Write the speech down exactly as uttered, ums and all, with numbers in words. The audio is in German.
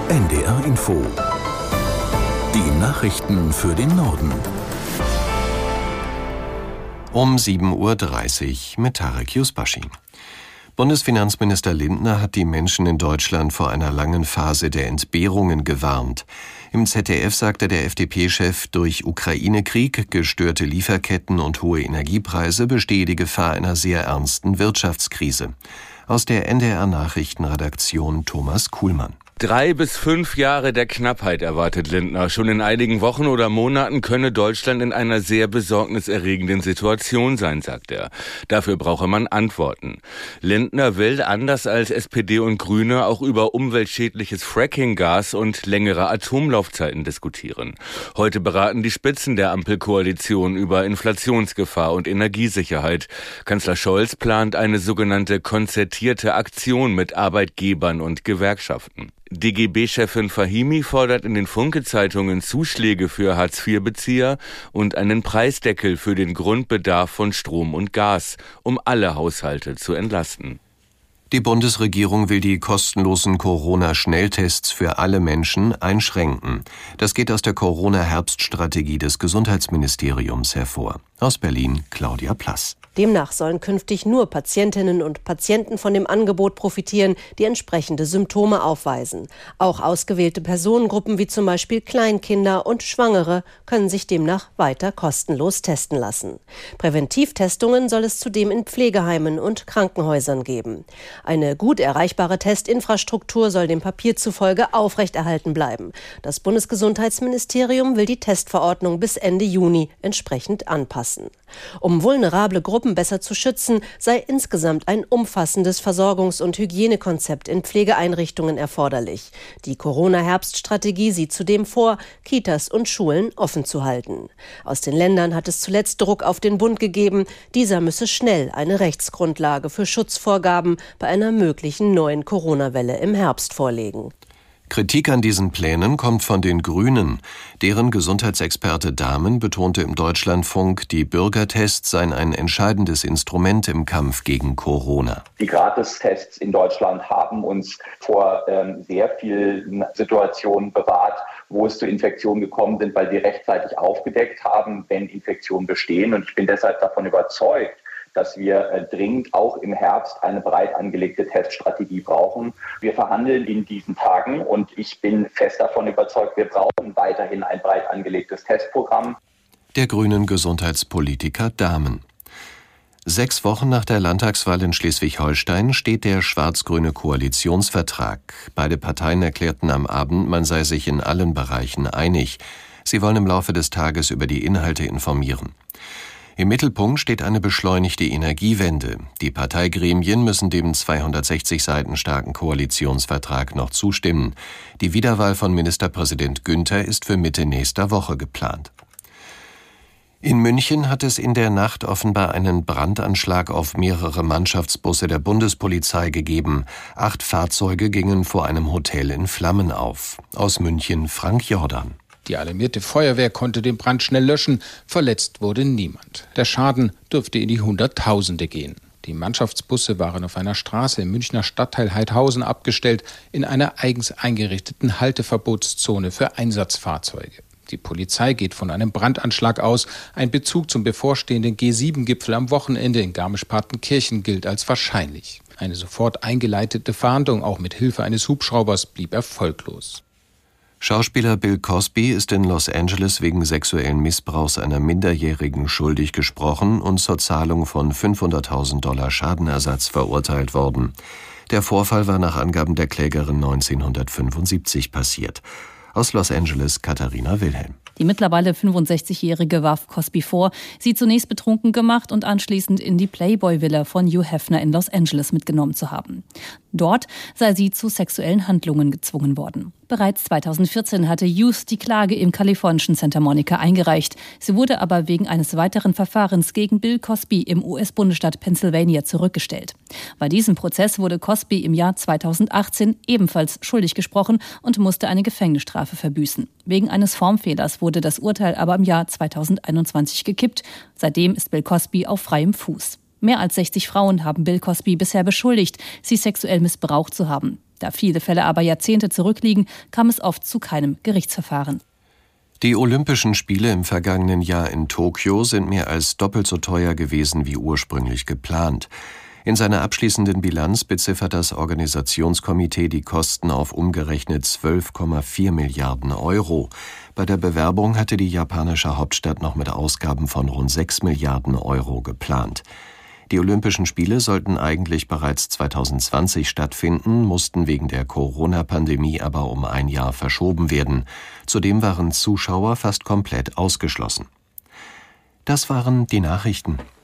N D R Info. Die Nachrichten für den Norden. Um sieben Uhr dreißig mit Tarek Yusbashi. Bundesfinanzminister Lindner hat die Menschen in Deutschland vor einer langen Phase der Entbehrungen gewarnt. Im Z D F sagte der F D P-Chef, durch Ukraine-Krieg, gestörte Lieferketten und hohe Energiepreise bestehe die Gefahr einer sehr ernsten Wirtschaftskrise. Aus der N D R-Nachrichtenredaktion Thomas Kuhlmann. Drei bis fünf Jahre der Knappheit erwartet Lindner. Schon in einigen Wochen oder Monaten könne Deutschland in einer sehr besorgniserregenden Situation sein, sagt er. Dafür brauche man Antworten. Lindner will, anders als S P D und Grüne, auch über umweltschädliches Fracking-Gas und längere Atomlaufzeiten diskutieren. Heute beraten die Spitzen der Ampelkoalition über Inflationsgefahr und Energiesicherheit. Kanzler Scholz plant eine sogenannte konzertierte Aktion mit Arbeitgebern und Gewerkschaften. D G B-Chefin Fahimi fordert in den Funke-Zeitungen Zuschläge für Hartz vier Bezieher und einen Preisdeckel für den Grundbedarf von Strom und Gas, um alle Haushalte zu entlasten. Die Bundesregierung will die kostenlosen Corona-Schnelltests für alle Menschen einschränken. Das geht aus der Corona-Herbststrategie des Gesundheitsministeriums hervor. Aus Berlin Claudia Plass. Demnach sollen künftig nur Patientinnen und Patienten von dem Angebot profitieren, die entsprechende Symptome aufweisen. Auch ausgewählte Personengruppen wie zum Beispiel Kleinkinder und Schwangere können sich demnach weiter kostenlos testen lassen. Präventivtestungen soll es zudem in Pflegeheimen und Krankenhäusern geben. Eine gut erreichbare Testinfrastruktur soll dem Papier zufolge aufrechterhalten bleiben. Das Bundesgesundheitsministerium will die Testverordnung bis Ende Juni entsprechend anpassen. Um vulnerable Gruppen besser zu schützen, sei insgesamt ein umfassendes Versorgungs- und Hygienekonzept in Pflegeeinrichtungen erforderlich. Die Corona-Herbststrategie sieht zudem vor, Kitas und Schulen offen zu halten. Aus den Ländern hat es zuletzt Druck auf den Bund gegeben. Dieser müsse schnell eine Rechtsgrundlage für Schutzvorgaben bei einer möglichen neuen Corona-Welle im Herbst vorlegen. Kritik an diesen Plänen kommt von den Grünen. Deren Gesundheitsexperte Dahmen betonte im Deutschlandfunk, die Bürgertests seien ein entscheidendes Instrument im Kampf gegen Corona. Die Gratistests in Deutschland haben uns vor ähm, sehr vielen Situationen bewahrt, wo es zu Infektionen gekommen sind, weil wir rechtzeitig aufgedeckt haben, wenn Infektionen bestehen. Und ich bin deshalb davon überzeugt, dass wir äh, dringend auch im Herbst eine breit angelegte Teststrategie brauchen. Wir verhandeln in diesen Tagen und ich bin fest davon überzeugt, wir brauchen weiterhin ein breit angelegtes Testprogramm. Der grünen Gesundheitspolitiker Dahmen. Sechs Wochen nach der Landtagswahl in Schleswig-Holstein steht der schwarz-grüne Koalitionsvertrag. Beide Parteien erklärten am Abend, man sei sich in allen Bereichen einig. Sie wollen im Laufe des Tages über die Inhalte informieren. Im Mittelpunkt steht eine beschleunigte Energiewende. Die Parteigremien müssen dem zweihundertsechzig Seiten starken Koalitionsvertrag noch zustimmen. Die Wiederwahl von Ministerpräsident Günther ist für Mitte nächster Woche geplant. In München hat es in der Nacht offenbar einen Brandanschlag auf mehrere Mannschaftsbusse der Bundespolizei gegeben. Acht Fahrzeuge gingen vor einem Hotel in Flammen auf. Aus München Frank Jordan. Die alarmierte Feuerwehr konnte den Brand schnell löschen. Verletzt wurde niemand. Der Schaden dürfte in die Hunderttausende gehen. Die Mannschaftsbusse waren auf einer Straße im Münchner Stadtteil Heidhausen abgestellt, in einer eigens eingerichteten Halteverbotszone für Einsatzfahrzeuge. Die Polizei geht von einem Brandanschlag aus. Ein Bezug zum bevorstehenden G sieben Gipfel am Wochenende in Garmisch-Partenkirchen gilt als wahrscheinlich. Eine sofort eingeleitete Fahndung, auch mit Hilfe eines Hubschraubers, blieb erfolglos. Schauspieler Bill Cosby ist in Los Angeles wegen sexuellen Missbrauchs einer Minderjährigen schuldig gesprochen und zur Zahlung von fünfhunderttausend Dollar Schadenersatz verurteilt worden. Der Vorfall war nach Angaben der Klägerin neunzehnhundertfünfundsiebzig passiert. Aus Los Angeles Katharina Wilhelm. Die mittlerweile fünfundsechzigjährige warf Cosby vor, sie zunächst betrunken gemacht und anschließend in die Playboy-Villa von Hugh Hefner in Los Angeles mitgenommen zu haben. Dort sei sie zu sexuellen Handlungen gezwungen worden. Bereits zweitausendvierzehn hatte Hughes die Klage im kalifornischen Santa Monica eingereicht. Sie wurde aber wegen eines weiteren Verfahrens gegen Bill Cosby im U S-Bundesstaat Pennsylvania zurückgestellt. Bei diesem Prozess wurde Cosby im Jahr zweitausendachtzehn ebenfalls schuldig gesprochen und musste eine Gefängnisstrafe verbüßen. Wegen eines Formfehlers wurde das Urteil aber im Jahr zweitausendeinundzwanzig gekippt. Seitdem ist Bill Cosby auf freiem Fuß. Mehr als sechzig Frauen haben Bill Cosby bisher beschuldigt, sie sexuell missbraucht zu haben. Da viele Fälle aber Jahrzehnte zurückliegen, kam es oft zu keinem Gerichtsverfahren. Die Olympischen Spiele im vergangenen Jahr in Tokio sind mehr als doppelt so teuer gewesen wie ursprünglich geplant. In seiner abschließenden Bilanz beziffert das Organisationskomitee die Kosten auf umgerechnet zwölf Komma vier Milliarden Euro. Bei der Bewerbung hatte die japanische Hauptstadt noch mit Ausgaben von rund sechs Milliarden Euro geplant. Die Olympischen Spiele sollten eigentlich bereits zweitausendzwanzig stattfinden, mussten wegen der Corona-Pandemie aber um ein Jahr verschoben werden. Zudem waren Zuschauer fast komplett ausgeschlossen. Das waren die Nachrichten.